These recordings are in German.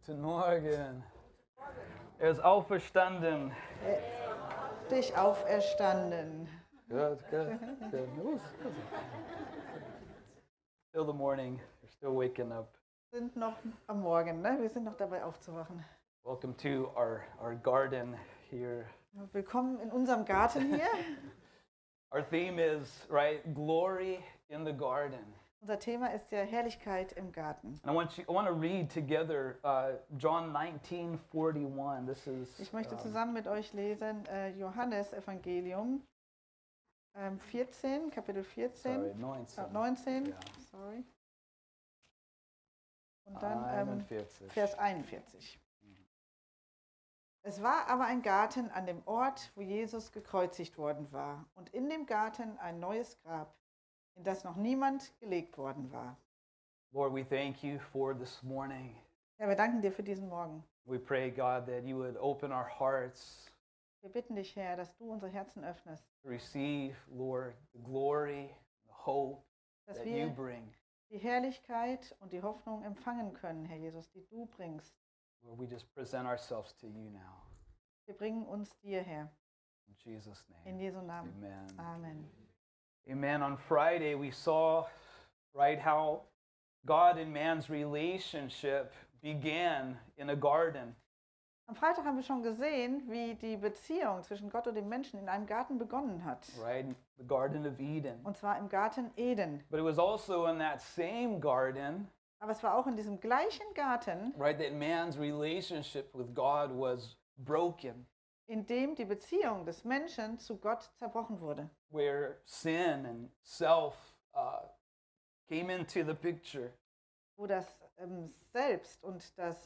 Guten Morgen. Er ist auferstanden. Dich auferstanden. Good. Still the morning. You're still waking up. Wir sind noch am Morgen, ne? Wir sind noch dabei aufzuwachen. Welcome to our garden here. Willkommen in unserem Garten hier. Our theme is, right, glory in the garden. Unser Thema ist ja Herrlichkeit im Garten. And I want to read together John 19:41. This is Ich möchte zusammen mit euch lesen Johannes Evangelium 14, Kapitel 14, 19, Ja. sorry. Und dann 41. Vers 41. Es war aber ein Garten an dem Ort, wo Jesus gekreuzigt worden war, und in dem Garten ein neues Grab, in das noch niemand gelegt worden war. Lord, we thank you for this morning. Ja, wir danken dir für diesen Morgen. We pray, God, that you would open our hearts Wir bitten dich, Herr, dass du unsere Herzen öffnest, to receive, Lord, the glory, the hope dass that you wir bring. die Herrlichkeit und die Hoffnung empfangen können, Herr Jesus, die du bringst. Lord, we just present ourselves to you now. Wir bringen uns dir, Herr, In Jesus' name. in Jesu Namen. Amen. Amen. Amen. On Friday, we saw, right, how God and man's relationship began in a garden. Am Freitag haben wir schon gesehen, wie die Beziehung zwischen Gott und dem Menschen in einem Garten begonnen hat. Right? The Garden of Eden. Und zwar im Garten Eden. But it was also in that same garden, Aber es war auch in diesem gleichen Garten, right, that man's relationship with God was broken, in dem die Beziehung des Menschen zu Gott zerbrochen wurde. where sin and self came into the picture. Wo das Selbst und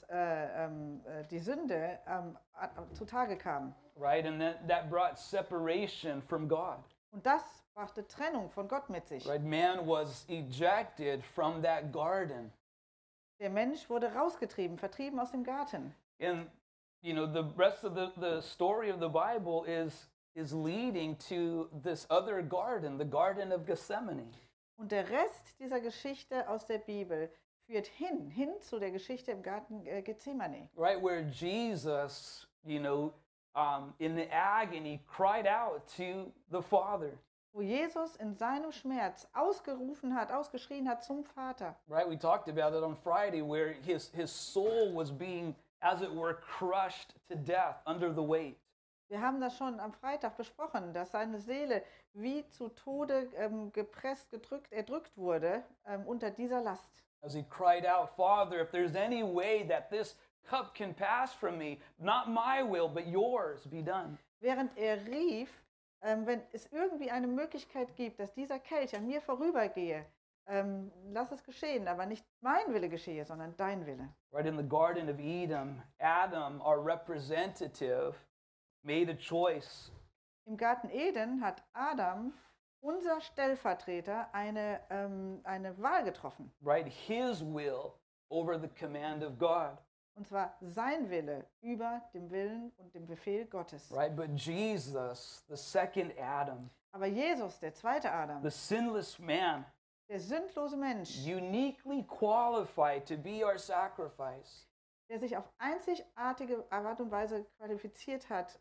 die Sünde zutage kamen. Right? And that brought separation from God. Und das brachte Trennung von Gott mit sich. Right? Man was ejected from that garden. Der Mensch wurde rausgetrieben, vertrieben aus dem Garten. And you know, the rest of the story of the Bible is leading to this other garden, the Garden of Gethsemane. Und der Rest dieser Geschichte aus der Bibel führt hin zu der Geschichte im Garten Gethsemane. Right, where Jesus, you know, in the agony cried out to the Father. Wo Jesus in seinem Schmerz ausgeschrien hat zum Vater. Right, we talked about it on Friday, where his soul was being, as it were, crushed to death under the weight. Wir haben das schon am Freitag besprochen, dass seine Seele wie zu Tode erdrückt wurde unter dieser Last. As he cried out, Father, if there's any way that this cup can pass from me, not my will, but yours be done. Während er rief, wenn es irgendwie eine Möglichkeit gibt, dass dieser Kelch an mir vorübergehe, lass es geschehen, aber nicht mein Wille geschehe, sondern dein Wille. Right, in the Garden of Eden, Adam, our representative, made a choice. Im Garten Eden hat Adam, unser Stellvertreter, eine Wahl getroffen. Right, his will over the command of God. Und zwar sein Wille über dem Willen und dem Befehl Gottes. Right, but Jesus, the second Adam, Aber Jesus, der zweite Adam, the sinless man, der sündlose Mensch, uniquely qualified to be our sacrifice. der sich auf einzigartige Art und Weise qualifiziert hat,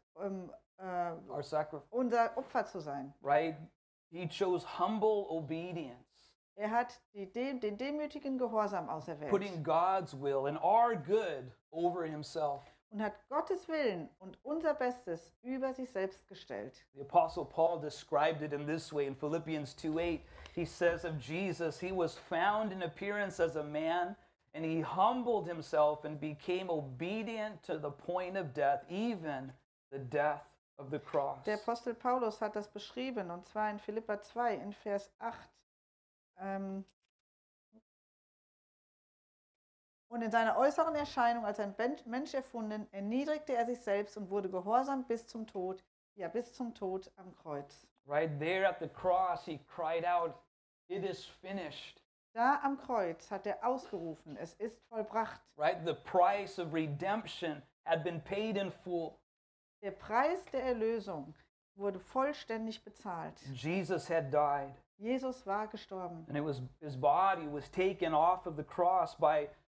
Our sacrifice. unser Opfer zu sein. Right, he chose humble obedience. Er hat den demütigen Gehorsam auserwählt Putting God's will and our good over himself. und hat Gottes Willen und unser Bestes über sich selbst gestellt. The Apostle Paul described it in this way in Philippians 2:8. He says of Jesus, he was found in appearance as a man, and he humbled himself and became obedient to the point of death, even the death of the cross. Der Apostel Paulus hat das beschrieben, und zwar in Philipper 2 in Vers 8. Und in seiner äußeren Erscheinung als ein Mensch erfunden, erniedrigte er sich selbst und wurde gehorsam bis zum Tod, ja bis zum Tod am Kreuz. Right there at the cross, he cried out, "It is finished." Da am Kreuz hat er ausgerufen, es ist vollbracht. Right, the price of redemption had been paid in full. Der Preis der Erlösung wurde vollständig bezahlt. Jesus had died. Jesus war gestorben. And his body was taken off of the cross by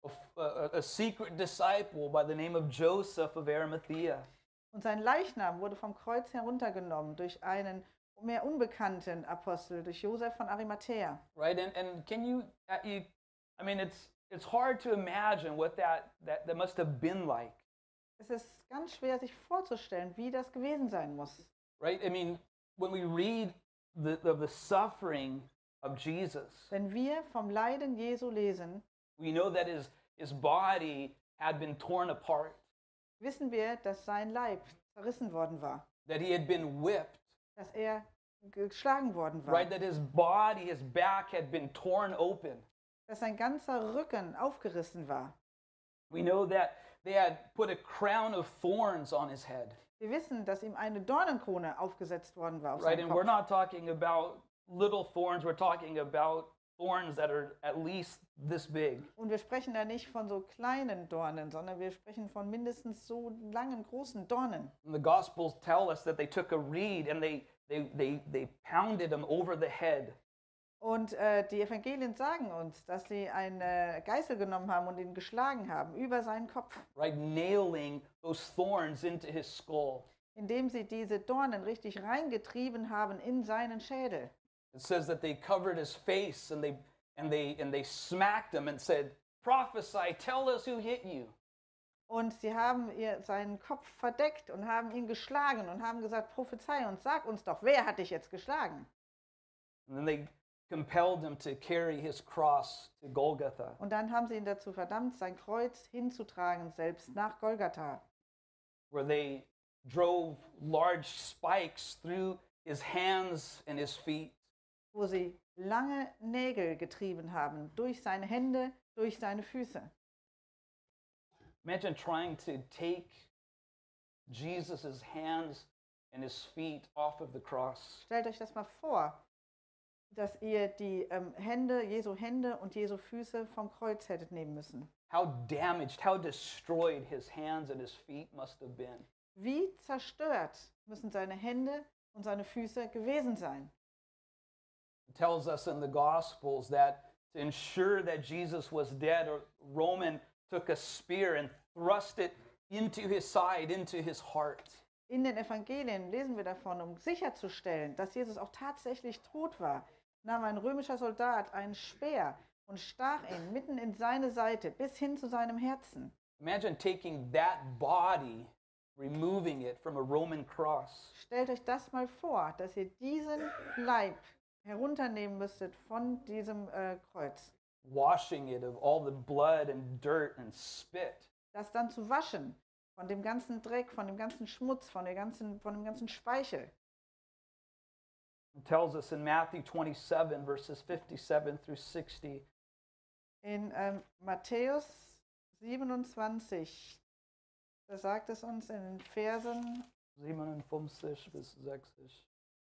a secret disciple by the name of Joseph of Arimathea. Und sein Leichnam wurde vom Kreuz heruntergenommen durch einen mehr unbekannten Apostel, durch Josef von Arimathea. Right? And can I mean, it's hard to imagine what that must have been like. Es ist ganz schwer, sich vorzustellen, wie das gewesen sein muss. Right? I mean, when we read the suffering of Jesus, Wenn wir vom Leiden Jesu lesen, we know that his body had been torn apart, wissen wir, dass sein Leib zerrissen worden war, that he had been whipped, dass er geschlagen worden war, right? That his body, his back had been torn open. dass sein ganzer Rücken aufgerissen war. We know that they had put a crown of thorns on his head, Wir wissen, dass ihm eine Dornenkrone aufgesetzt worden war auf right? seinen And we're Kopf. not talking about little thorns, we're talking about thorns that are at least this big. Und wir sprechen da nicht von so kleinen Dornen, sondern wir sprechen von mindestens so langen, großen Dornen. And the Gospels tell us that they took a reed and they pounded him over the head. Und die Evangelien sagen uns, dass sie eine Geißel genommen haben und ihn geschlagen haben über seinen Kopf, Right, nailing those thorns into his skull. indem sie diese Dornen richtig reingetrieben haben in seinen Schädel. It says that they covered his face and they smacked him and said, "Prophesy, tell us who hit you." Und sie haben seinen Kopf verdeckt und haben ihn geschlagen und haben gesagt, prophezei uns, sag uns doch, wer hat dich jetzt geschlagen? And then they compelled him to carry his cross to Golgotha, Und dann haben sie ihn dazu verdammt, sein Kreuz hinzutragen, selbst nach Golgatha, where they drove large spikes through his hands and his feet. wo sie lange Nägel getrieben haben, durch seine Hände, durch seine Füße. Imagine trying to take Jesus' hands and his feet off of the cross. Stellt euch das mal vor, dass ihr die Jesu Hände und Jesu Füße vom Kreuz hättet nehmen müssen. How damaged, how destroyed his hands and his feet must have been. Wie zerstört müssen seine Hände und seine Füße gewesen sein? It tells us in the Gospels that to ensure that Jesus was dead, a Roman took a spear and thrust it into his side, into his heart. In den Evangelien lesen wir davon, um sicherzustellen, dass Jesus auch tatsächlich tot war, nahm ein römischer Soldat einen Speer und stach ihn mitten in seine Seite bis hin zu seinem Herzen. Imagine taking that body, removing it from a Roman cross. Stellt euch das mal vor, dass ihr diesen Leib herunternehmen müsstet von diesem Kreuz. Washing it of all the blood and dirt and spit. Das dann zu waschen von dem ganzen Dreck, von dem ganzen Schmutz, von dem ganzen Speichel. It tells us in Matthew 27, verses 57 through 60. In Matthäus 27, da sagt es uns in den Versen 57 bis 60.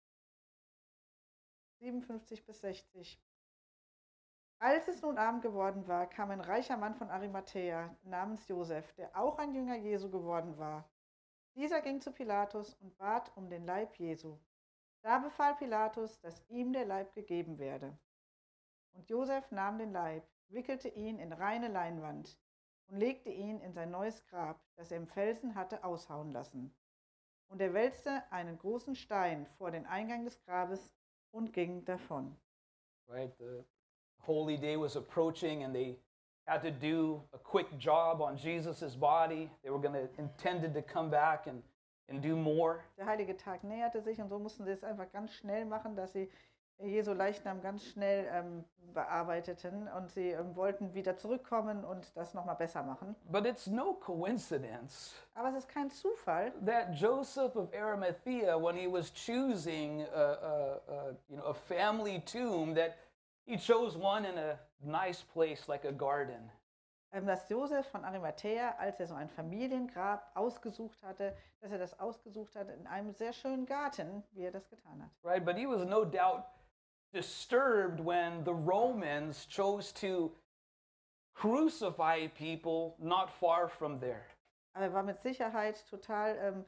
57 bis 60. Als es nun Abend geworden war, kam ein reicher Mann von Arimathäa namens Josef, der auch ein Jünger Jesu geworden war. Dieser ging zu Pilatus und bat um den Leib Jesu. Da befahl Pilatus, dass ihm der Leib gegeben werde. Und Josef nahm den Leib, wickelte ihn in reine Leinwand und legte ihn in sein neues Grab, das er im Felsen hatte aushauen lassen. Und er wälzte einen großen Stein vor den Eingang des Grabes und ging davon. Right, the holy day was approaching and they had to do a quick job on Jesus' body. They were intended to come back and do more. Der heilige Tag näherte sich und so mussten sie es einfach ganz schnell machen, dass sie Jesu Leichnam ganz schnell bearbeiteten und sie wollten wieder zurückkommen und das nochmal besser machen. But it's no coincidence Aber es ist kein Zufall, that Joseph of Arimathea, when he was choosing a family tomb, that he chose one in a nice place like a garden. dass Josef von Arimathäa, als er so ein Familiengrab ausgesucht hatte, dass er das ausgesucht hat in einem sehr schönen Garten, wie er das getan hat. Right, but he was no doubt disturbed when the Romans chose to crucify people not far from there. Aber er war mit Sicherheit total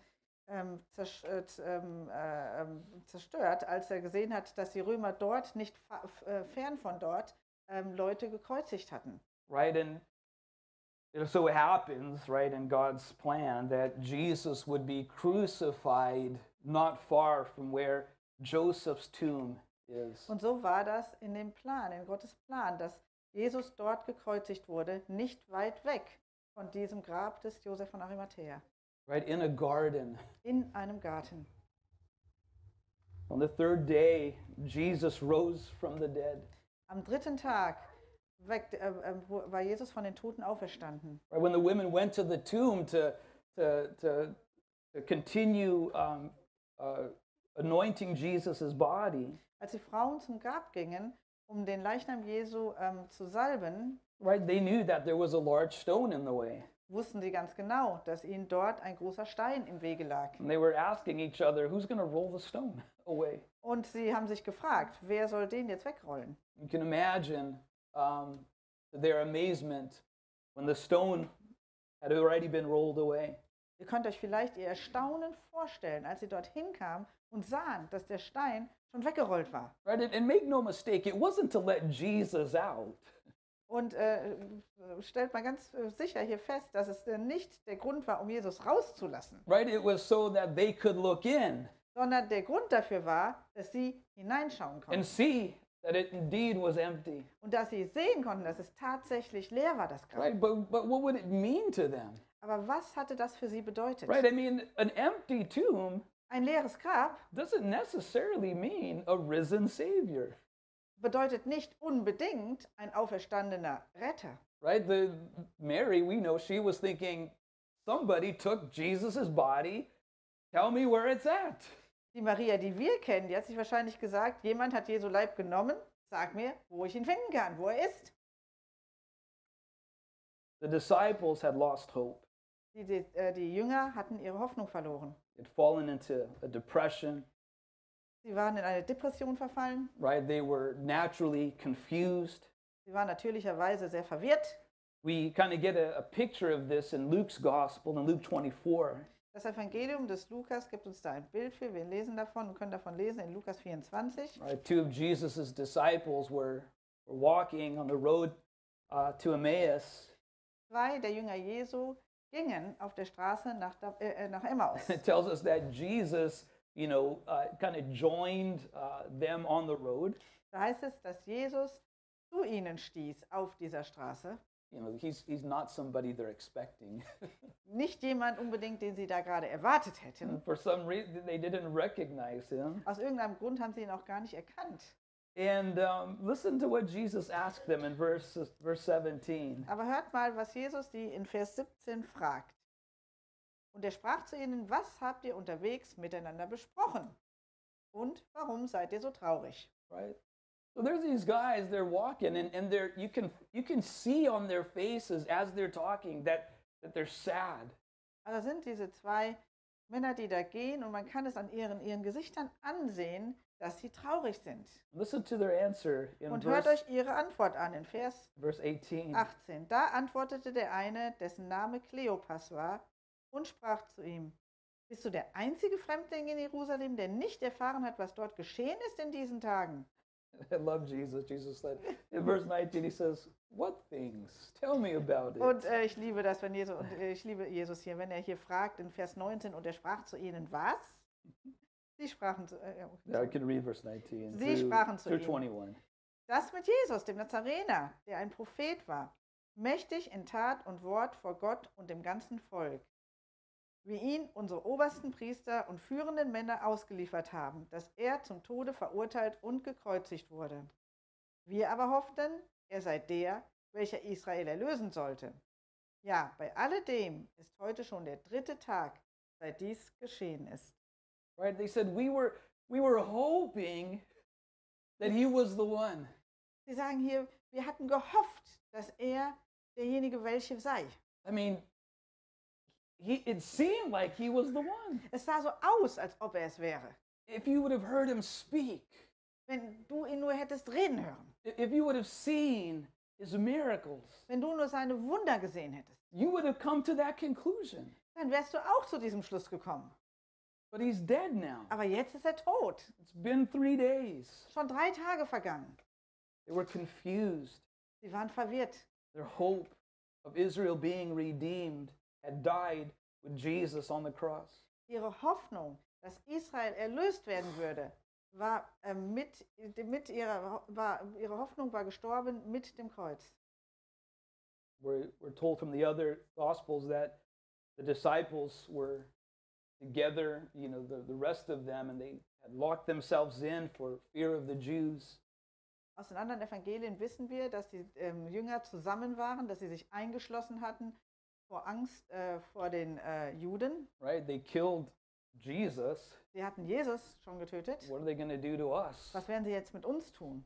zerstört, als er gesehen hat, dass die Römer dort, nicht fern von dort, Leute gekreuzigt hatten. Right, and It so happens, right, in God's plan that Jesus would be crucified not far from where Joseph's tomb is. Und so war das in dem Plan, in Gottes Plan, dass Jesus dort gekreuzigt wurde, nicht weit weg von diesem Grab des Josef von Arimathäa, Right, in a garden. in einem Garten. On the third day, Jesus rose from the dead. Am dritten Tag war Jesus von den Toten auferstanden. Right, when the women went to the tomb to continue anointing Jesus' body, Als die Frauen zum Grab gingen, um den Leichnam Jesu zu salben, right, they knew that there was a large stone in the way. wussten sie ganz genau, dass ihnen dort ein großer Stein im Wege lag. And they were asking each other, who's going to roll the stone away? Und sie haben sich gefragt, wer soll den jetzt wegrollen? You can imagine their amazement when the stone had already been rolled away. Ihr könnt euch vielleicht ihr Erstaunen vorstellen, als sie dorthin kamen und sahen, dass der Stein schon weggerollt war. Right? And make no mistake, it wasn't to let Jesus out. Und stellt mal ganz sicher hier fest, dass es nicht der Grund war, um Jesus rauszulassen, Right? It was so that they could look in sondern der Grund dafür war, dass sie hineinschauen and konnten see that it indeed was empty. und dass sie sehen konnten, dass es tatsächlich leer war, das Grab. Right? But what would it mean to them? Aber was hatte das für sie bedeutet? Right? I mean, an empty tomb Ein leeres Grab doesn't necessarily mean a risen Savior. bedeutet nicht unbedingt ein auferstandener Retter. Right? Mary, we know she was thinking, somebody took Jesus' body. Tell me where it's at. Die Maria, die wir kennen, die hat sich wahrscheinlich gesagt, jemand hat Jesu Leib genommen, sag mir, wo ich ihn finden kann, wo er ist. The disciples had lost hope. Die Jünger hatten ihre Hoffnung verloren. They'd fallen into a depression. Sie waren in eine Depression verfallen. Right? They were naturally confused. Sie waren natürlicherweise sehr verwirrt. We kind of get a picture of this in Luke's gospel in Luke 24. Das Evangelium des Lukas gibt uns da ein Bild für. Wir lesen davon und können davon lesen in Lukas 24. Right? Two of Jesus' disciples were walking on the road to Emmaus. Zwei der Jünger Jesu gingen auf der Straße nach Emmaus. It tells us that Jesus, kind of joined them on the road. Da heißt es, dass Jesus zu ihnen stieß auf dieser Straße. He's not somebody they're expecting. Nicht jemand unbedingt, den sie da gerade erwartet hätten. For some reason, they didn't recognize him. Aus irgendeinem Grund haben sie ihn auch gar nicht erkannt. And listen to what Jesus asked them in verse 17. Aber hört mal, was Jesus sie in Vers 17 fragt. Und er sprach zu ihnen, was habt ihr unterwegs miteinander besprochen? Und warum seid ihr so traurig? Right? So there's these guys, they're walking, and you can see on their faces as they're talking that they're sad. Also sind diese zwei Männer, die da gehen, und man kann es an ihren Gesichtern ansehen, dass sie traurig sind. Listen to their answer in Und hört euch ihre Antwort an in Vers verse 18. 18. Da antwortete der eine, dessen Name Kleopas war, und sprach zu ihm, bist du der einzige Fremdling in Jerusalem, der nicht erfahren hat, was dort geschehen ist in diesen Tagen? I love Jesus. Jesus said in verse 19, he says, what things? Tell me about it. Und ich liebe das, ich liebe Jesus hier, wenn er hier fragt in Vers 19, und er sprach zu ihnen, was? Sie sprachen zu, Yeah, I can read verse 19 Sie sprachen zu through ihm. 21. Das mit Jesus, dem Nazarener, der ein Prophet war, mächtig in Tat und Wort vor Gott und dem ganzen Volk, wie ihn unsere obersten Priester und führenden Männer ausgeliefert haben, dass er zum Tode verurteilt und gekreuzigt wurde. Wir aber hofften, er sei der, welcher Israel erlösen sollte. Ja, bei alledem ist heute schon der 3. Tag, seit dies geschehen ist. Right? They said we were hoping that he was the one. Sie sagen hier, wir hatten gehofft, dass er derjenige welche sei. I mean, it seemed like he was the one. Es sah so aus, als ob er es wäre. If you would have heard him speak, Wenn du ihn nur hättest reden hören, if you would have seen his miracles, wenn du nur seine Wunder gesehen hättest, you would have come to that conclusion. dann wärst du auch zu diesem Schluss gekommen. But he's dead now. Aber jetzt ist er tot. It's been 3 days. Schon 3 Tage vergangen. They were confused. Sie waren verwirrt. Their hope of Israel being redeemed had died with Jesus on the cross. Ihre Hoffnung, dass Israel erlöst werden würde, ihre Hoffnung war gestorben mit dem Kreuz. We're told from the other Gospels that the disciples were together, the rest of them, and they had locked themselves in for fear of the Jews. Aus den anderen Evangelien wissen wir, dass die Jünger zusammen waren, dass sie sich eingeschlossen hatten vor Angst vor den Juden. Right? They killed Jesus. Sie hatten Jesus schon getötet. What are they going to do to us? Was werden sie jetzt mit uns tun?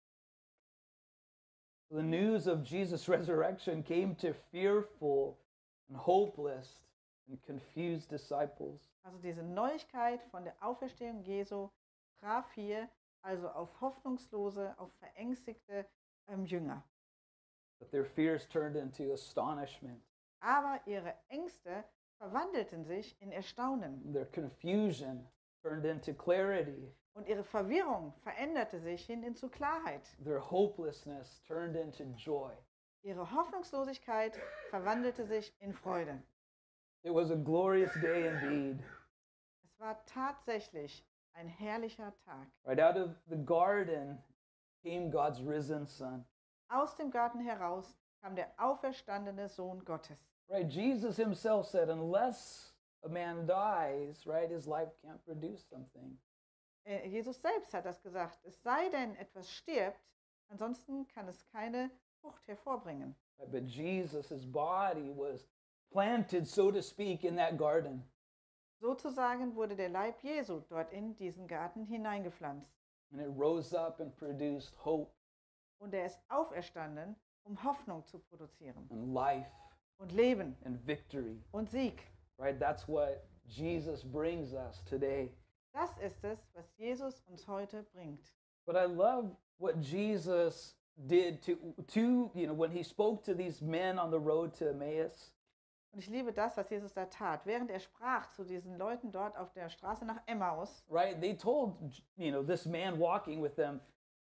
The news of Jesus' resurrection came to fearful and hopeless and confused disciples. Also diese Neuigkeit von der Auferstehung Jesu traf hier also auf hoffnungslose, auf verängstigte Jünger. But their fears turned into astonishment. Aber ihre Ängste verwandelten sich in Erstaunen. Their confusion turned into clarity. Und ihre Verwirrung veränderte sich hin zu Klarheit. Their hopelessness turned into joy. Ihre Hoffnungslosigkeit verwandelte sich in Freude. It was a glorious day indeed. Es war tatsächlich ein herrlicher Tag. Right out of the garden came God's risen Son. Aus dem Garten heraus kam der auferstandene Sohn Gottes. Right, Jesus himself said, unless a man dies, right, his life can't produce something. Jesus selbst hat das gesagt. Es sei denn, etwas stirbt, ansonsten kann es keine Frucht hervorbringen. Right, but Jesus' body was planted, so to speak, in that garden. Sozusagen wurde der Leib Jesu dort in diesen Garten hineingepflanzt. And it rose up and produced hope Und er ist auferstanden, um Hoffnung zu produzieren. and life Und Leben and victory. und Sieg. Right, that's what Jesus brings us today. Das ist es, was Jesus uns heute bringt. But I love what Jesus did to when he spoke to these men on the road to Emmaus. Und ich liebe das, was Jesus da tat. Während er sprach zu diesen Leuten dort auf der Straße nach Emmaus, Right, they told this man walking with them,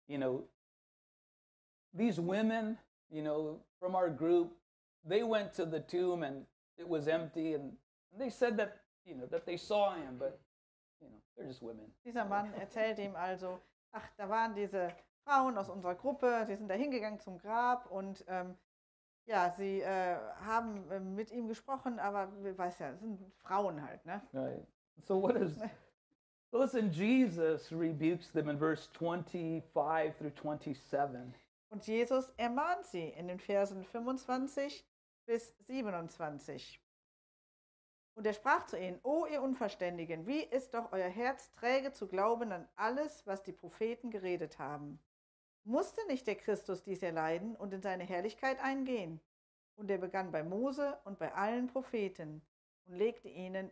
these women, from our group, they went to the tomb and it was empty, and they said that that they saw him, but they're just women. dieser Mann erzählt ihm also, ach, da waren diese Frauen aus unserer Gruppe, die sind da hingegangen zum Grab und ja, sie haben mit ihm gesprochen, aber weiß ja, es sind Frauen halt, ne? Right. So listen, Jesus rebukes them in verse 25 through 27. Und Jesus ermahnt sie in den Versen 25 bis 27. Und er sprach zu ihnen: O ihr Unverständigen, wie ist doch euer Herz träge zu glauben an alles, was die Propheten geredet haben? Musste nicht der Christus dies erleiden und in seine Herrlichkeit eingehen? Und er begann bei Mose und bei allen Propheten und legte ihnen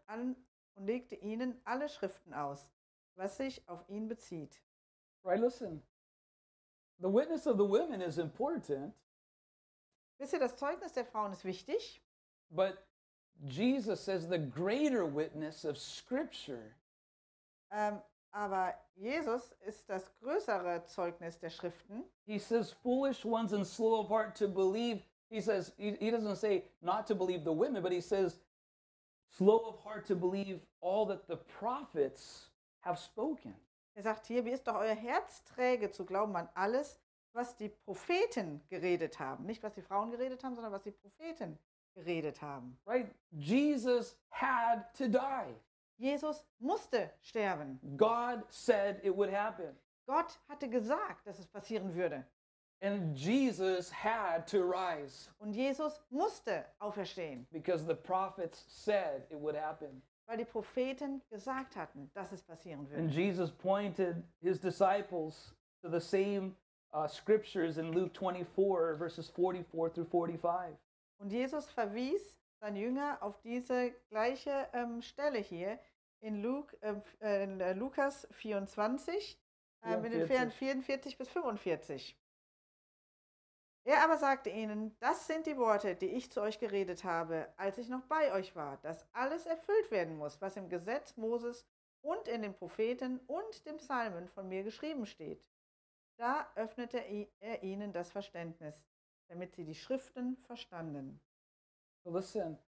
alle Schriften aus, was sich auf ihn bezieht. Right, listen. The witness of the women is important, Wisst ihr, das Zeugnis der Frauen ist wichtig, but Jesus says the greater witness of Scripture. aber Jesus ist das größere Zeugnis der Schriften. He says, foolish ones and slow of heart to believe. He says, he doesn't say not to believe the women, but he says, slow of heart to believe all that the prophets have spoken. Er sagt hier, wie ist doch euer Herz träge zu glauben an alles, was die Propheten geredet haben. Nicht, was die Frauen geredet haben, sondern was die Propheten geredet haben. Right? Jesus had to die. Jesus musste sterben. God said it would happen. Gott hatte gesagt, dass es passieren würde. And Jesus had to rise Und Jesus musste auferstehen, because the prophets said it would happen. weil die Propheten gesagt hatten, dass es passieren And würde. Jesus pointed his disciples to the same scriptures in Luke 24, verses 44 through 45. Und Jesus verwies seine Jünger auf diese gleiche Stelle hier in Lukas 24, in den Versen 44 bis 45. Er aber sagte ihnen: Das sind die Worte, die ich zu euch geredet habe, als ich noch bei euch war, dass alles erfüllt werden muss, was im Gesetz Moses und in den Propheten und dem Psalmen von mir geschrieben steht. Da öffnete er ihnen das Verständnis. damit sie die Schriften verstanden. So listen,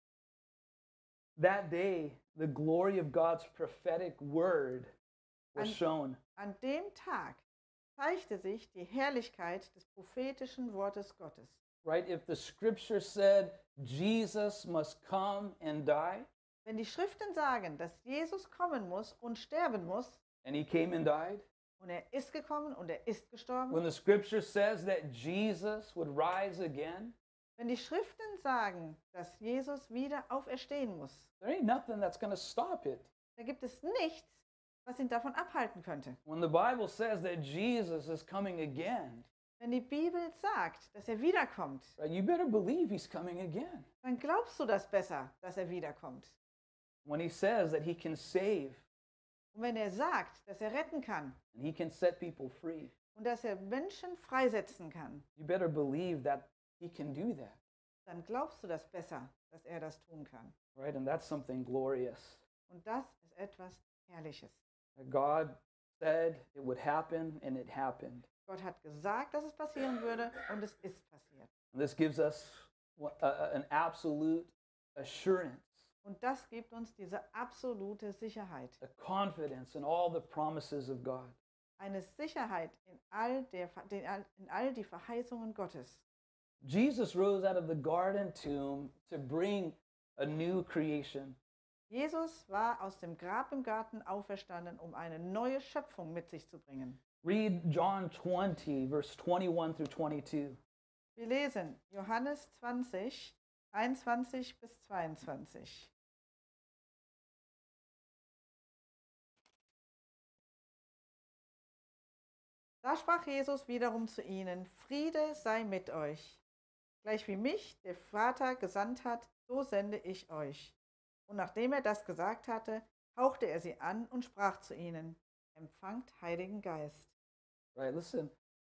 that day, the glory of God's prophetic word was An- shown. An dem Tag zeigte sich die Herrlichkeit des prophetischen Wortes Gottes. Right? If the scripture said Jesus must come and die, Wenn die Schriften sagen, dass Jesus kommen muss und sterben muss, and he came and died, und er ist gekommen und er ist gestorben, when the scripture says that Jesus would rise again, wenn die Schriften sagen, dass Jesus wieder auferstehen muss, there ain't nothing that's going to stop it. da gibt es nichts, was ihn davon abhalten könnte. When the Bible says that Jesus is coming again, Wenn die Bibel sagt, dass er wiederkommt, right, you better believe he's coming again. dann glaubst du das besser, dass er wiederkommt. When he says that he can save Und wenn er sagt, dass er retten kann and he can set people free, und dass er Menschen freisetzen kann, you better believe that he can do that. dann glaubst du das besser, dass er das tun kann. Right? And that's something glorious. Und das ist etwas Herrliches. That God said it would happen and it happened. Gott hat gesagt, dass es passieren würde und es ist passiert. And this gives us an absolute assurance, Und das gibt uns diese absolute Sicherheit. a confidence in all the promises of God. Eine Sicherheit in all die Verheißungen Gottes. Jesus rose out of the garden tomb to bring a new creation. Jesus war aus dem Grab im Garten auferstanden, um eine neue Schöpfung mit sich zu bringen. Read John 20, verse 21 through 22. Wir lesen Johannes 20, 21 bis 22. Da sprach Jesus wiederum zu ihnen: Friede sei mit euch. Gleich wie mich der Vater gesandt hat, so sende ich euch. Und nachdem er das gesagt hatte, hauchte er sie an und sprach zu ihnen: Empfangt Heiligen Geist. Right, listen.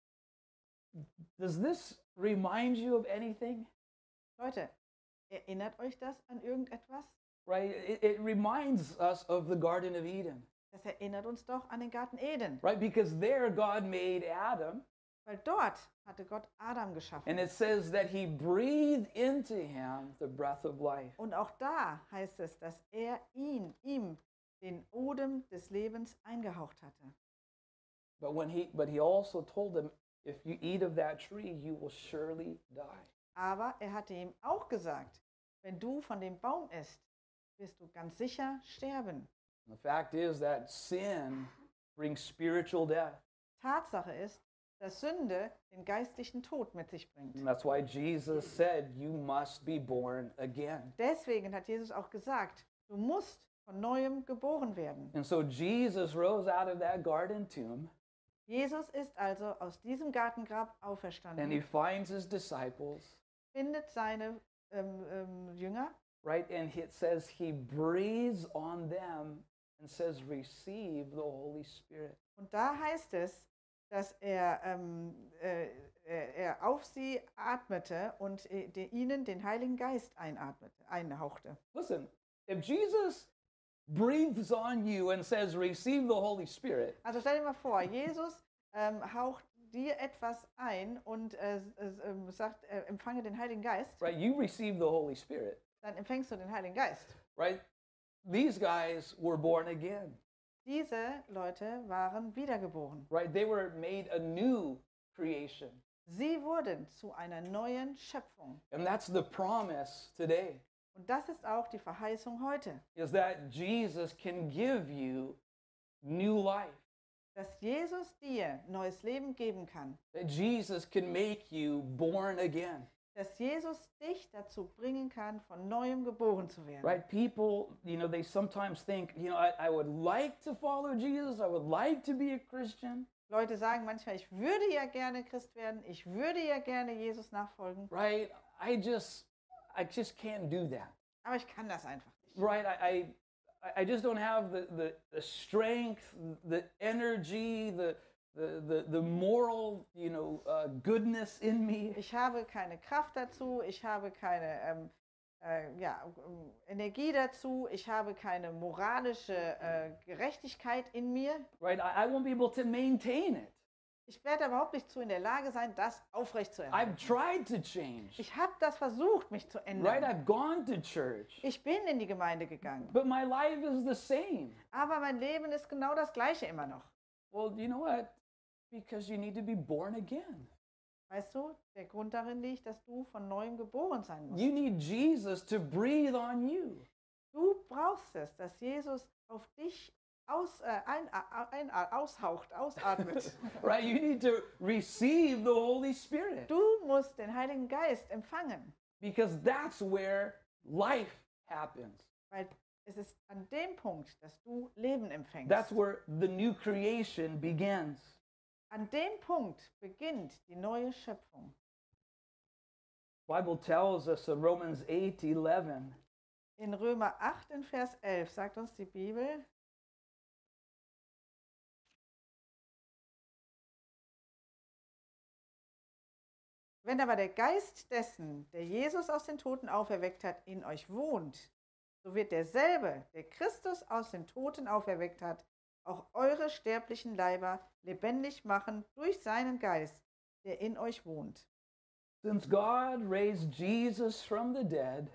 Does this remind you of anything? Leute, erinnert euch das an irgendetwas? Right? It reminds us of the Garden of Eden. Das erinnert uns doch an den Garten Eden. Right? Because there God made Adam, Weil dort hatte Gott Adam geschaffen. and it says that he breathed into him the breath of life. Und auch da heißt es, dass er ihm den Odem des Lebens eingehaucht hatte. But he also told him, if you eat of that tree, you will surely die. Aber er hatte ihm auch gesagt, wenn du von dem Baum isst, wirst du ganz sicher sterben. And the fact is that sin brings spiritual death. Tatsache ist, dass Sünde den geistlichen Tod mit sich bringt. And that's why Jesus said, you must be born again. Deswegen hat Jesus auch gesagt, du musst von neuem geboren werden. And so Jesus rose out of that garden tomb, Jesus ist also aus diesem Gartengrab and he auferstanden, finds his disciples, findet seine Jünger, right? And it says he breathes on them and says, receive the Holy Spirit. und da heißt es, dass er auf sie atmete und ihnen den Heiligen Geist einhauchte. Listen, if Jesus breathes on you and says, receive the Holy Spirit, Also stell dir mal vor, Jesus haucht dir etwas ein und sagt, empfange den Heiligen Geist, right? You receive the Holy Spirit, dann empfängst du den Heiligen Geist. right? These guys were born again, Diese Leute waren wiedergeboren. right? They were made a new creation. Sie wurden zu einer neuen Schöpfung. And that's the promise today, Und das ist auch die Verheißung heute, is that Jesus can give you new life. dass Jesus dir neues Leben geben kann, That Jesus can make you born again. dass Jesus dich dazu bringen kann, von neuem geboren zu werden. Right? People, they sometimes think, I would like to follow Jesus. I would like to be a Christian. Leute sagen manchmal, ich würde ja gerne Christ werden, ich würde ja gerne Jesus nachfolgen, Right? I just can't do that. aber ich kann das einfach nicht. Right? I just don't have the strength, the energy, the moral, goodness in me. Ich habe keine Kraft dazu, ich habe keine Energie dazu, ich habe keine moralische Gerechtigkeit in mir. Right? I won't be able to maintain it. Ich werde überhaupt nicht zu in der Lage sein, das aufrechtzuerhalten. I've tried to change. Ich habe das versucht, mich zu Right? ändern. I've gone to church. Ich bin in die Gemeinde gegangen. But my life is the same. Aber mein Leben ist genau das gleiche immer noch. Well, you know what? Because you need to be born again. Weißt du, der Grund darin liegt, dass du von neuem geboren sein musst. You need Jesus to breathe on you. Du brauchst es, dass Jesus auf dich aushaucht, ausatmet. Right? You need to receive the Holy Spirit. Du musst den Heiligen Geist empfangen, Because that's where life happens. weil es ist an dem Punkt, dass du Leben empfängst. That's where the new creation begins. An dem Punkt beginnt die neue Schöpfung. Bible tells us in Romans 8:11, In Römer 8 in Vers 11 sagt uns die Bibel, wenn aber der Geist dessen, der Jesus aus den Toten auferweckt hat, in euch wohnt, so wird derselbe, der Christus aus den Toten auferweckt hat, auch eure sterblichen Leiber lebendig machen durch seinen Geist, der in euch wohnt. since God raised Jesus from the dead,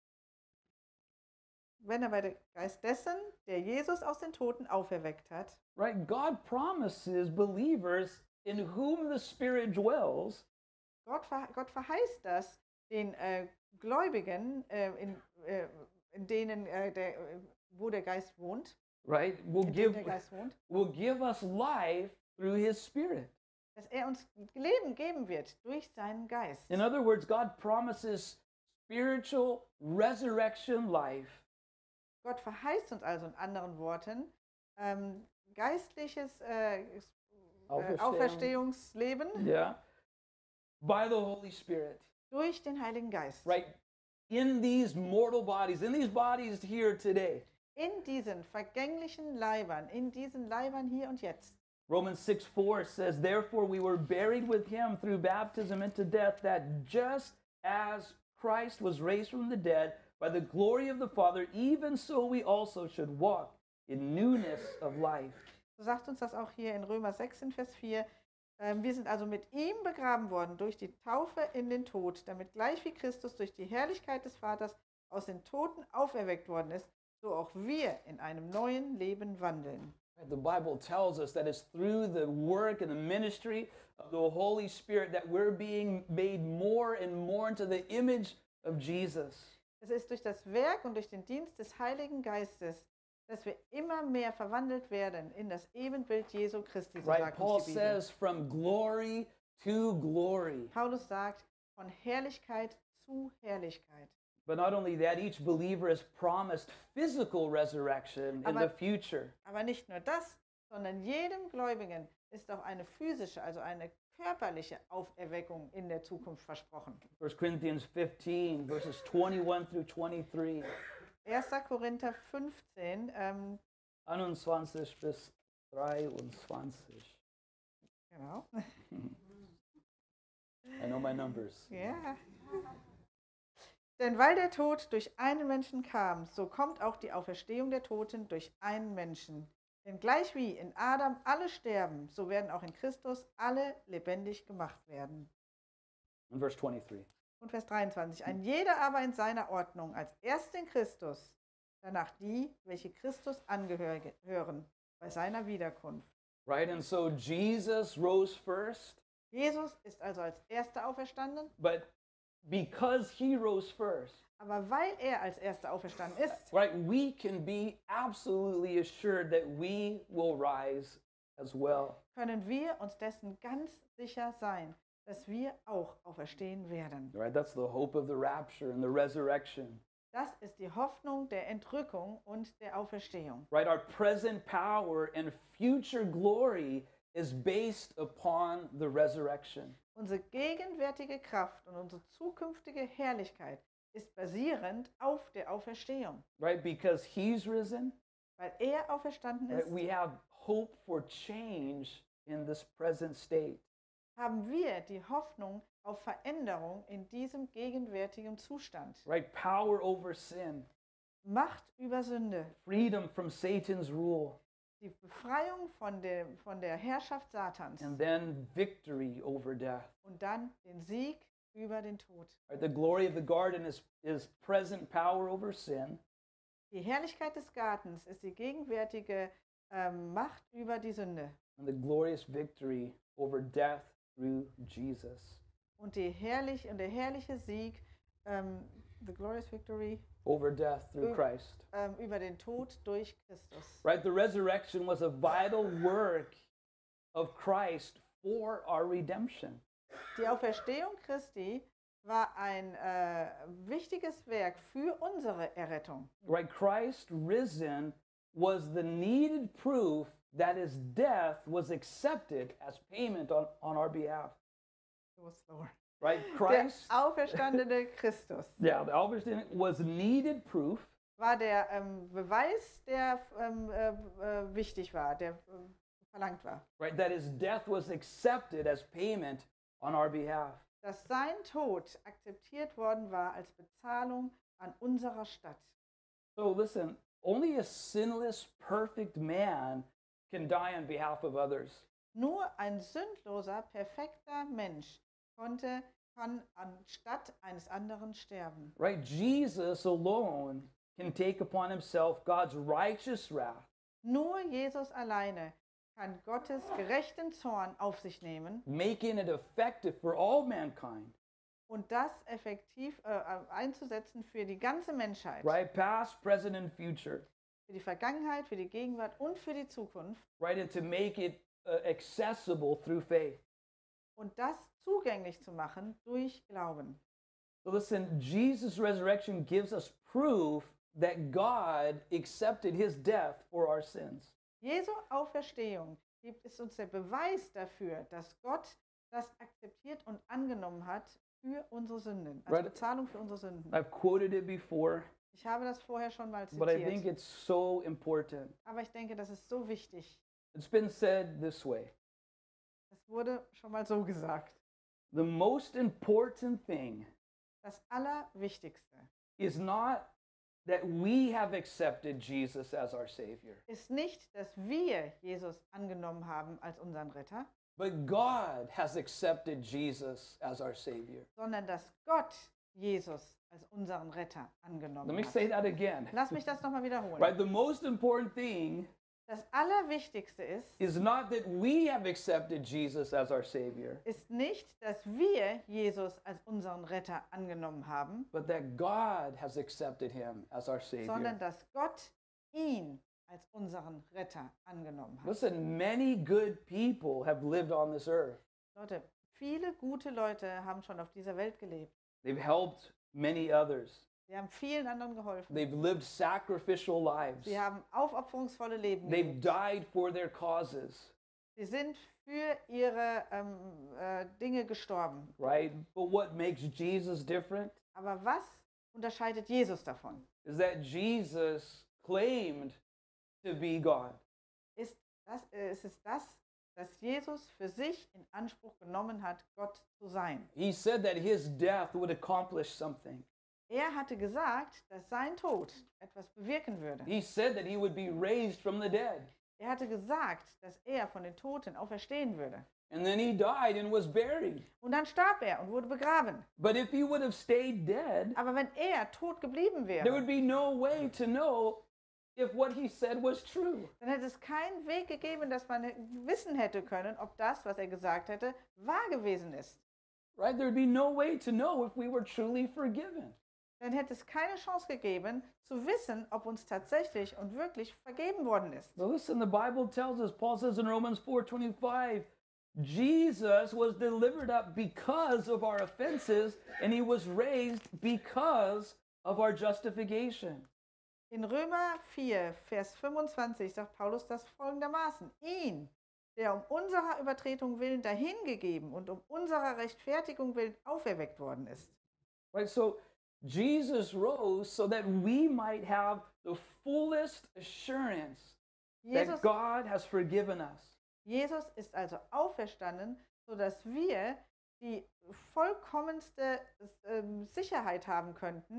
Wenn aber der Geist dessen, der Jesus aus den Toten auferweckt hat, right? God promises believers in whom the Spirit dwells, Gott verheißt das den Gläubigen, in denen wo der Geist wohnt, right? in denen der Geist wohnt, Will give us life through his Spirit. dass er uns Leben geben wird durch seinen Geist. In other words, God promises spiritual resurrection life Gott verheißt uns also in anderen Worten geistliches Auferstehungsleben yeah, by the Holy Spirit, durch den Heiligen Geist. right? In these mortal bodies, in these bodies here today. In diesen vergänglichen Leibern, in diesen Leibern hier und jetzt. Romans 6:4 says, therefore we were buried with him through baptism into death, that just as Christ was raised from the dead by the glory of the Father, even so we also should walk in newness of life. So sagt uns das auch hier in Römer 6 in Vers 4. Wir sind also mit ihm begraben worden durch die Taufe in den Tod, damit gleich wie Christus durch die Herrlichkeit des Vaters aus den Toten auferweckt worden ist, so auch wir in einem neuen Leben wandeln. The Bible tells us that it's through the work and the ministry of the Holy Spirit that we're being made more and more into the image of Jesus. Es ist durch das Werk und durch den Dienst des Heiligen Geistes, dass wir immer mehr verwandelt werden in das Ebenbild Jesu Christi, so Right? sagt Paul uns die Bibel. says, from glory to glory. Paulus sagt, von Herrlichkeit zu Herrlichkeit. But not only that, each believer is promised physical resurrection in the future. Aber nicht nur das, sondern jedem Gläubigen ist auch eine physische, also eine körperliche Auferweckung in der Zukunft versprochen. 1 Corinthians 15, verses 21 through 23. 1. Korinther 15, 21 bis 23. genau. I know my numbers. Ja. Denn weil der Tod durch einen Menschen kam, so kommt auch die Auferstehung der Toten durch einen Menschen. Denn gleich wie in Adam alle sterben, so werden auch in Christus alle lebendig gemacht werden. In verse 23. Und Vers 23. Ein jeder aber in seiner Ordnung, als erst in Christus, danach die, welche Christus angehören, bei seiner Wiederkunft. Right? And so Jesus rose first, Jesus ist also als Erster auferstanden, but because he rose first, aber weil er als Erster auferstanden ist, right, we can be absolutely assured that we will rise as well. können wir uns dessen ganz sicher sein, dass wir auch auferstehen werden. Right? That's the hope of the rapture and the resurrection. Das ist die Hoffnung der Entrückung und der Auferstehung. Right? Our present power and future glory is based upon the resurrection. Unsere gegenwärtige Kraft und unsere zukünftige Herrlichkeit ist basierend auf der Auferstehung. Right? Because he's risen, Weil er auferstanden right, ist, we have hope for change in this present state. haben wir die Hoffnung auf Veränderung in diesem gegenwärtigen Zustand. Right? Power over sin, Macht über Sünde, freedom from Satan's rule, die Befreiung von der Herrschaft Satans and then victory over death. und dann den Sieg über den Tod. Right? The glory of the garden is present power over sin. Die Herrlichkeit des Gartens ist die gegenwärtige Macht über die Sünde. And the glorious victory over death through Jesus. Und der herrliche Sieg, the glorious victory, Over death through Christ. über den Tod durch Christus. Right? The resurrection was a vital work of Christ for our redemption. Die Auferstehung Christi war ein wichtiges Werk für unsere Errettung. Right? Christ risen was the needed proof that his death was accepted as payment on our behalf. So slower. Right? Der Christ, auferstandene Christus yeah, the Auferstehung was needed proof war der Beweis, der wichtig war, der verlangt war. right, that his death was accepted as payment on our behalf. Dass sein Tod akzeptiert worden war als Bezahlung an unserer Stadt. So listen, only a sinless, perfect man can die on behalf of others. Nur ein sündloser, perfekter Mensch kann anstatt eines anderen sterben. Right? Jesus alone can take upon himself God's righteous wrath, Nur Jesus alleine kann Gottes gerechten Zorn auf sich nehmen making it effective for all mankind. und das effektiv einzusetzen für die ganze Menschheit. Right? Past, present, and future. Für die Vergangenheit, für die Gegenwart und für die Zukunft. Right? And to make it accessible through faith. Und das zugänglich zu machen durch Glauben. So listen, Jesus' resurrection gives us proof that God accepted his death for our sins. Jesu Auferstehung ist uns der Beweis dafür, dass Gott das akzeptiert und angenommen hat für unsere Sünden, als Right. Bezahlung für unsere Sünden. I've quoted it before, Ich habe das vorher schon mal but I think zitiert, it's so important. aber ich denke, das ist so wichtig. It's been said this way. Es wurde schon mal so gesagt. The most important thing Das Allerwichtigste is not that we have accepted Jesus as our Savior, ist nicht, dass wir Jesus angenommen haben als unseren Retter, but God has accepted Jesus as our Savior. sondern dass Gott Jesus als unseren Retter angenommen Let me hat. say that again. Lass mich das nochmal wiederholen. Right? The most important thing Das Allerwichtigste is not that we have accepted Jesus as our Savior, ist nicht, dass wir Jesus als unseren Retter angenommen haben, but that God has accepted him as our Savior. sondern dass Gott ihn als unseren Retter angenommen hat. Listen, many good people have lived on this earth. Leute, viele gute Leute haben schon auf dieser Welt gelebt. They've helped many others. Sie haben vielen anderen geholfen. They've lived sacrificial lives. Sie haben aufopferungsvolle Leben They've gelebt. died for their causes, Sie sind für ihre Dinge gestorben. right? But what makes Jesus different Aber was unterscheidet Jesus davon? is that Jesus claimed to be God. Es ist das, dass Jesus für sich in Anspruch genommen hat, Gott zu sein. He said that his death would accomplish something. Er hatte gesagt, dass sein Tod etwas bewirken würde. He said that he would be raised from the dead. Er hatte gesagt, dass er von den Toten auferstehen würde. And then he died and was buried. Und dann starb er und wurde begraben. But if he would have stayed dead, Aber wenn er tot geblieben there wäre, would be no way to know if what he said was true. dann hätte es keinen Weg gegeben, dass man wissen hätte können, ob das, was er gesagt hätte, wahr gewesen ist. Right? There'd be no way to know if we were truly forgiven. Dann hätte es keine Chance gegeben, zu wissen, ob uns tatsächlich und wirklich vergeben worden ist. But listen, the Bible tells us, Paul says in Romans 4:25, Jesus was delivered up because of our offenses, and he was raised because of our justification. In Römer 4, Vers 25 sagt Paulus das folgendermaßen: Ihn, der um unserer Übertretung willen dahingegeben und um unserer Rechtfertigung willen auferweckt worden ist. Right? So Jesus rose so that we might have the fullest assurance that Jesus, God has forgiven us. Jesus ist also auferstanden, sodass wir die vollkommenste Sicherheit haben könnten,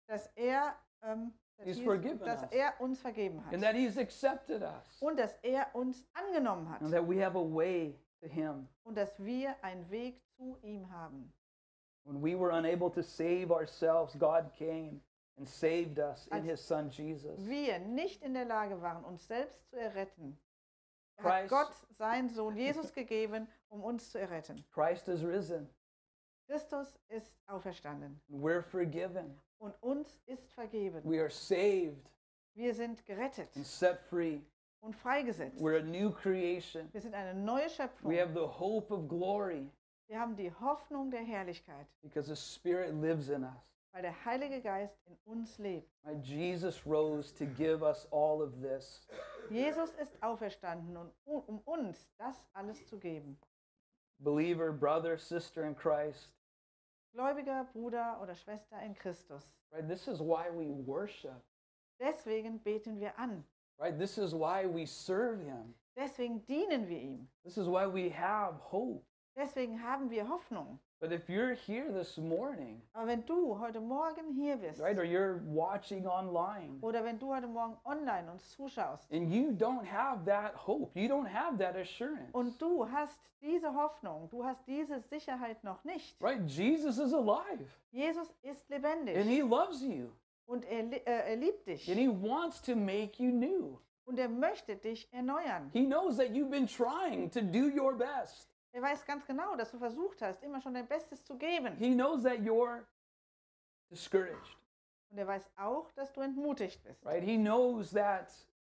dass er, He's forgiven dass us. er uns vergeben hat And that He's accepted us. und dass er uns angenommen hat And that we have a way to Him. und dass wir einen Weg zu ihm haben. When we were unable to save ourselves, God came and saved us in Als His Son Jesus. wir nicht in der Lage waren, uns selbst zu erretten, hat Christ- Gott seinen Sohn Jesus gegeben, um uns zu erretten. Christ is risen. Christus ist auferstanden We're forgiven. und uns ist vergeben. We are saved Wir sind gerettet and set free. und freigesetzt. We're a new creation. Wir sind eine neue Schöpfung. We have the hope of glory Wir haben die Hoffnung der Herrlichkeit, because the Spirit lives in us. weil der Heilige Geist in uns lebt. Right? Jesus rose to give us all of this. Jesus ist auferstanden, um uns das alles zu geben. Believer, brother, sister in Christ. Gläubiger Bruder oder Schwester in Christus. Right? This is why we worship. Deswegen beten wir an. Right? This is why we serve Him. Deswegen dienen wir ihm. This is why we have hope. Deswegen haben wir Hoffnung. But if you're here this morning, Aber wenn du heute Morgen hier bist right, or you're watching online, oder wenn du heute Morgen online uns zuschaust and you don't have that hope, you don't have that assurance, und du hast diese Hoffnung, du hast diese Sicherheit noch nicht. right? Jesus is alive, Jesus ist and lebendig He loves you, und er liebt dich and He wants to make you new. und er möchte dich erneuern. He knows that you've been trying to do your best. Er weiß ganz genau, dass du versucht hast, immer schon dein Bestes zu geben. He knows that you're discouraged, Und er weiß auch, dass du entmutigt bist. right? He knows that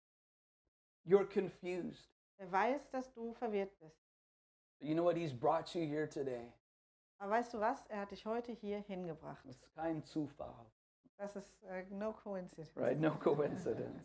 you're confused. Er weiß, dass du verwirrt bist. But you know what? He's brought you here today. Aber weißt du was? Er hat dich heute hier hingebracht. It's kein Zufall, Das ist no coincidence. right? No coincidence.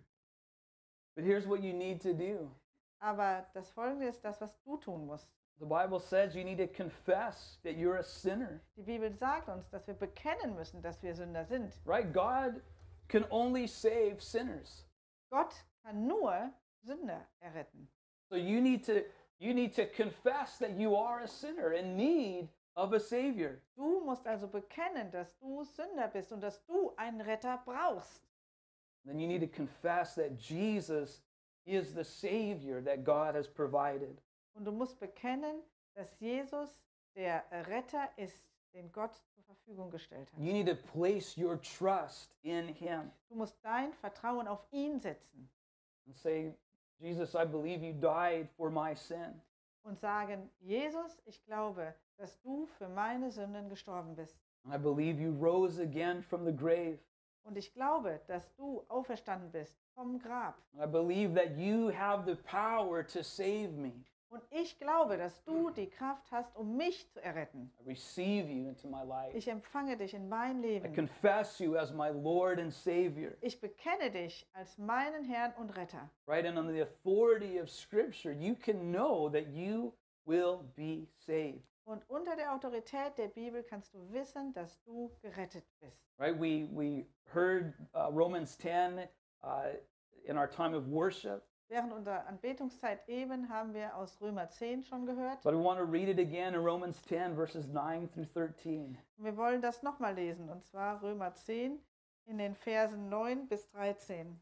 But here's what you need to do. Aber das Folgende ist das, was du tun musst. The Bible says you need to confess that you're a sinner, Die Bibel sagt uns, dass wir bekennen müssen, dass wir Sünder sind. right? God can only save sinners. Gott kann nur Sünder erretten. So you need to confess that you are a sinner in need of a savior. Du musst also bekennen, dass du Sünder bist und dass du einen Retter brauchst. Then you need to confess that Jesus is the savior that God has provided. Und du musst bekennen, dass Jesus der Retter ist, den Gott zur Verfügung gestellt hat. You need to place your trust in him Du musst dein Vertrauen auf ihn setzen and say, Jesus, I believe you died for my sin. und sagen, Jesus, ich glaube, dass du für meine Sünden gestorben bist. And I believe you rose again from the grave. Und ich glaube, dass du auferstanden bist vom Grab. I believe that you have the power to save me. Und ich glaube, dass du die Kraft hast, um mich zu erretten. I receive you into my life. Ich empfange dich in mein I Leben. confess you as my Lord and Savior. Ich bekenne dich als meinen Herrn und Retter. Right? And on the authority of Scripture, you can know that you will be saved. Und unter der Autorität der Bibel kannst du wissen, dass du gerettet bist. Right? We heard Romans 10 in our time of worship, Während unserer Anbetungszeit eben haben wir aus Römer 10 schon gehört. but we want to read it again in Romans 10, verses 9 through 13. Und wir wollen das nochmal lesen, und zwar Römer 10 in den Versen 9 bis 13.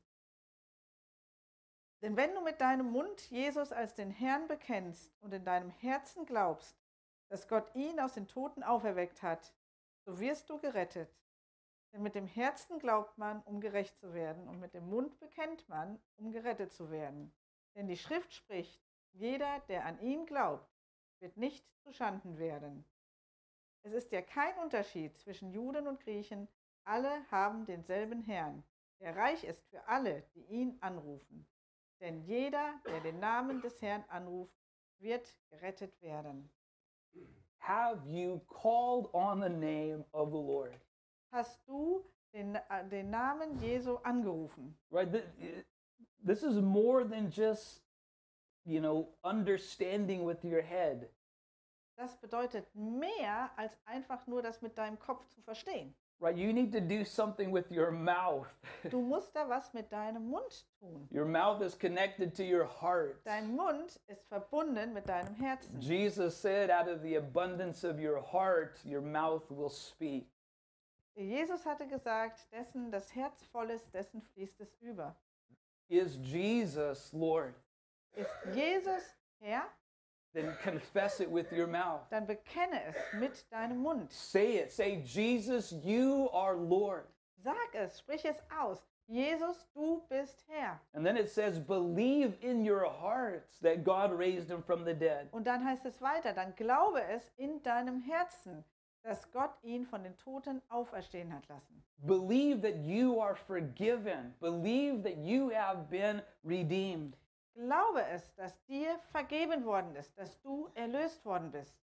Denn wenn du mit deinem Mund Jesus als den Herrn bekennst und in deinem Herzen glaubst, dass Gott ihn aus den Toten auferweckt hat, so wirst du gerettet. Denn mit dem Herzen glaubt man, um gerecht zu werden, und mit dem Mund bekennt man, um gerettet zu werden. Denn die Schrift spricht, jeder, der an ihn glaubt, wird nicht zuschanden werden. Es ist ja kein Unterschied zwischen Juden und Griechen, alle haben denselben Herrn, der reich ist für alle, die ihn anrufen. Denn jeder, der den Namen des Herrn anruft, wird gerettet werden. Have you called on the name of the Lord? Hast du den Namen Jesu angerufen? Right? This is more than just, understanding with your head. Das bedeutet mehr als einfach nur das mit deinem Kopf zu verstehen. Right? You need to do something with your mouth. Du musst da was mit deinem Mund tun. Your mouth is connected to your heart. Dein Mund ist verbunden mit deinem Herzen. Jesus said, out of the abundance of your heart, your mouth will speak. Jesus hatte gesagt, dessen das Herz voll ist, dessen fließt es über. Is Jesus Lord? Ist Jesus Herr? Then confess it with your mouth. Dann bekenne es mit deinem Mund. Say it. Say, Jesus, you are Lord. Sag es, sprich es aus. Jesus, du bist Herr. And then it says, believe in your hearts that God raised him from the dead. Und dann heißt es weiter, dann glaube es in deinem Herzen, dass Gott ihn von den Toten auferstehen hat lassen. Believe that you are forgiven. Believe that you have been redeemed. Glaube es, dass dir vergeben worden ist, dass du erlöst worden bist.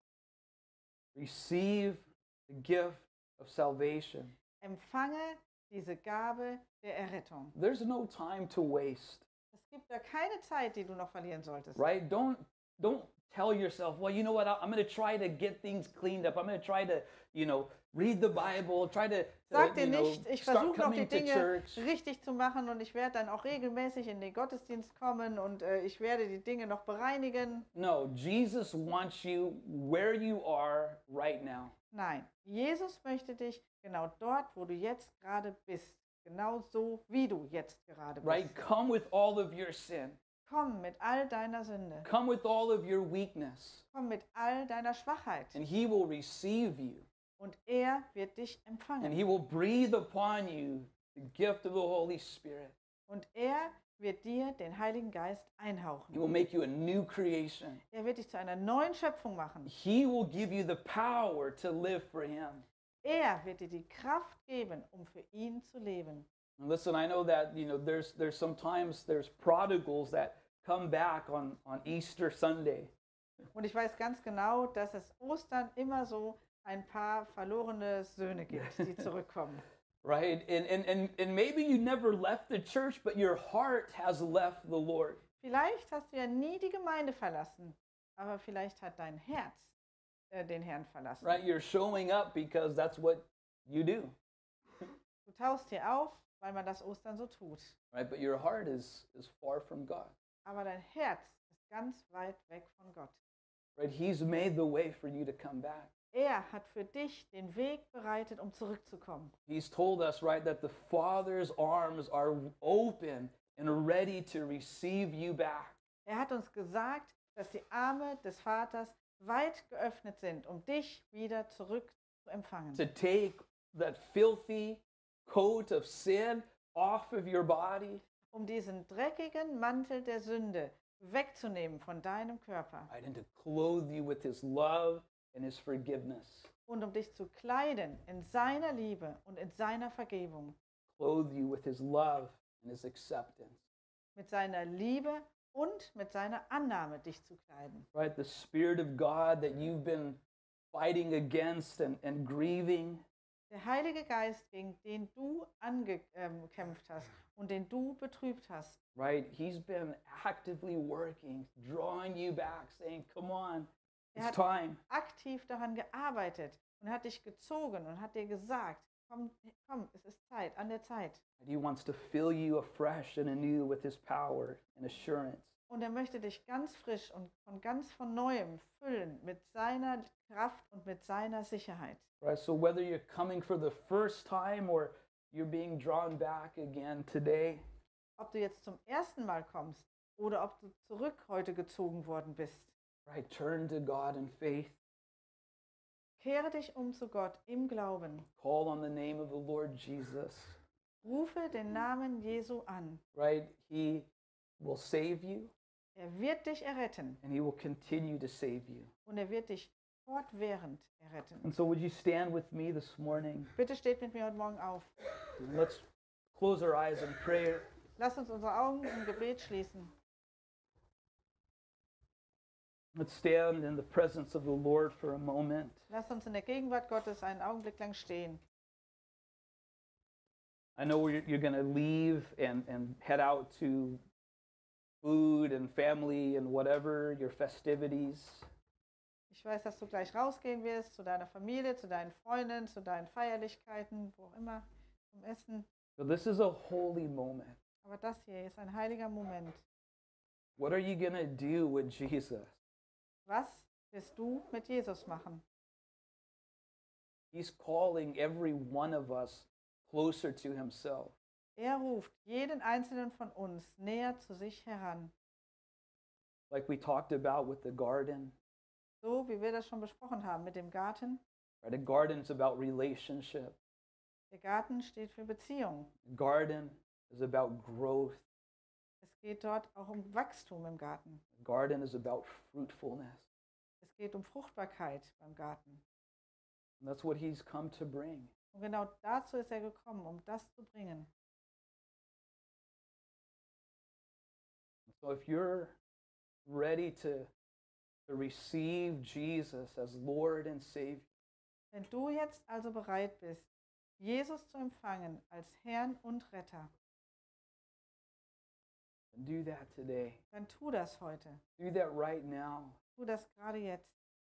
Receive the gift of salvation. Empfange diese Gabe der Errettung. There's no time to waste, Es gibt da keine Zeit, die du noch verlieren solltest. right? Don't tell yourself, well, you know what? I'm going to try to get things cleaned up. I'm going to try to, read the Bible, try to Sag dir nicht, ich start versuche noch die coming to Dinge church. richtig zu machen und ich werde dann auch regelmäßig in den Gottesdienst kommen und ich werde die Dinge noch bereinigen. No, Jesus wants you where you are right now. Nein, Jesus möchte dich genau dort, wo du jetzt gerade bist. Genau so, wie du jetzt gerade bist. Right? Come with all of your sin. Komm mit all deiner Sünde. Come with all of your weakness. Komm mit all deiner Schwachheit. And he will receive you. Und er wird dich And empfangen. he will breathe upon you the gift of the Holy Spirit. Und er wird dir den Heiligen Geist He einhauchen. will make you a new creation. Er wird dich zu einer neuen Schöpfung machen. He will give you the power to live for him. Er wird dir die Kraft geben, um für ihn zu leben. And listen, I know that there's sometimes there's prodigals that come back on Easter Sunday. Und ich weiß ganz genau, dass es Ostern immer so ein paar verlorene Söhne gibt, die zurückkommen. Right? And maybe you never left the church, but your heart has left the Lord. Vielleicht hast du ja nie die Gemeinde verlassen, aber vielleicht hat dein Herz den Herrn verlassen. Right? You're showing up because that's what you do. Du tauchst hier auf, weil man das Ostern so tut. Right? But your heart is far from God. Aber dein Herz ist ganz weit weg von Gott. Right? He's made the way for you to come back. Er hat für dich den Weg bereitet, um zurückzukommen. He's told us, right, that the Father's arms are open and ready to receive you back. Er hat uns gesagt, dass die Arme des Vaters weit geöffnet sind, um dich wieder zurück zu empfangen. To take that filthy coat of sin off of your body, Um diesen dreckigen Mantel der Sünde wegzunehmen von deinem Körper right, and to clothe you with his love and his forgiveness. und um dich zu kleiden in seiner Liebe und in seiner Vergebung, Clothe you with his love and his acceptance. mit seiner Liebe und mit seiner Annahme dich zu kleiden. Right? The Spirit of God that you've been fighting against and grieving. Der Heilige Geist, gegen den du angekämpft hast und den du betrübt hast, Right? He's been actively working, drawing you back, saying, come on, Er it's hat time. aktiv daran gearbeitet und hat dich gezogen und hat dir gesagt, komm, komm, es ist Zeit, an der Zeit. And he wants to fill you afresh and anew with his power and assurance. Und er möchte dich ganz frisch und von neuem füllen mit seiner Kraft und mit seiner Sicherheit. Right? So whether you're coming for the first time or you're being drawn back again today, Ob du jetzt zum ersten Mal kommst oder ob du zurück heute gezogen worden bist, right? Turn to God in faith. kehre dich um zu Gott im Glauben. Call on the name of the Lord Jesus. Rufe den Namen Jesu an. Right? He will save you Er wird dich erretten and he will continue to save you. und er wird dich fortwährend erretten. And so would you stand with me this morning? Bitte steht mit mir heute Morgen auf. And let's close our eyes in prayer. Lass uns unsere Augen im Gebet schließen. Let's stand in the presence of the Lord for a moment. Lass uns in der Gegenwart Gottes einen Augenblick lang stehen. I know you're going to leave and head out to food and family and whatever, your festivities. Ich weiß, dass du gleich rausgehen wirst zu deiner Familie, zu deinen Freunden, zu deinen Feierlichkeiten, wo auch immer, zum Essen. But this is a holy moment. Aber das hier ist ein heiliger Moment. What are you going to do with Jesus? Was wirst du mit Jesus machen? He's calling every one of us closer to himself. Er ruft jeden einzelnen von uns näher zu sich heran. Like we talked about with the garden. So wie wir das schon besprochen haben mit dem Garten. Right? A garden is about relationship. Der Garten steht für Beziehung. A garden is about growth. Es geht dort auch um Wachstum im Garten. A garden is about fruitfulness. Es geht um Fruchtbarkeit beim Garten. And that's what he's come to bring. Und genau dazu ist er gekommen, um das zu bringen. So if you're ready to receive Jesus as Lord and Savior, Wenn du jetzt also bereit bist, Jesus zu empfangen als Herrn und Retter, then do that today. dann tu das heute. Do that right now. Tu das gerade jetzt.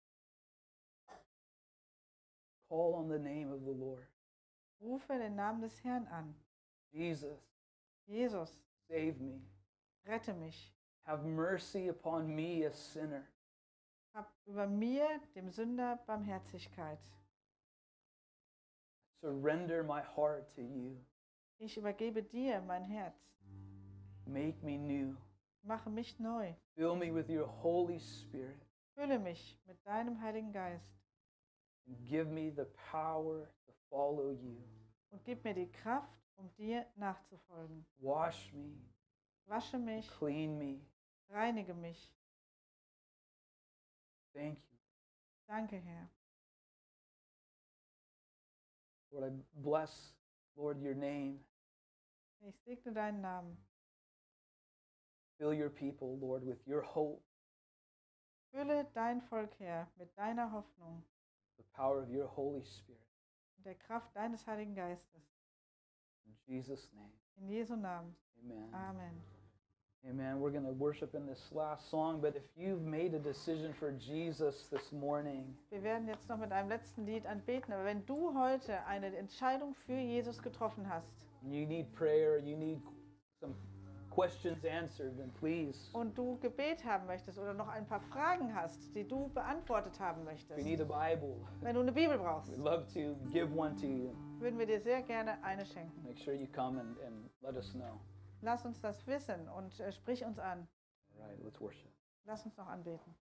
Call on the name of the Lord. Rufe den Namen des Herrn an. Jesus, Jesus, save me. rette mich. Have mercy upon me, a sinner. Hab über mir, dem Sünder, Barmherzigkeit. Surrender my heart to you. Ich übergebe dir mein Herz. Make me new. Mache mich neu. Fill me with your Holy Spirit. Fülle mich mit deinem Heiligen Geist. And give me the power to follow you. Und gib mir die Kraft, um dir nachzufolgen. Wash me. Wasche mich, Clean me. reinige mich. Thank you. Danke, Herr. Lord, I bless, Lord, your name. Ich segne deinen Namen. Fill your people, Lord, with your hope, Fülle dein Volk, Herr, mit deiner Hoffnung the power of your Holy Spirit. und der Kraft deines Heiligen Geistes. In Jesus' name, In Jesu Namen. amen. Amen. Amen. We're going to worship in this last song, but if you've made a decision for Jesus this morning, Wir werden jetzt noch mit einem letzten Lied anbeten, aber wenn du heute eine Entscheidung für Jesus getroffen hast you need prayer, you need some questions answered, then please, und du Gebet haben möchtest oder noch ein paar Fragen hast, die du beantwortet haben if möchtest, you need a Bible, wenn du eine Bibel brauchst, we'd love to give one to you. würden wir dir sehr gerne eine schenken. Make sure you come and let us know. Lass uns das wissen und sprich uns an. All right, let's worship. Lass uns noch anbeten.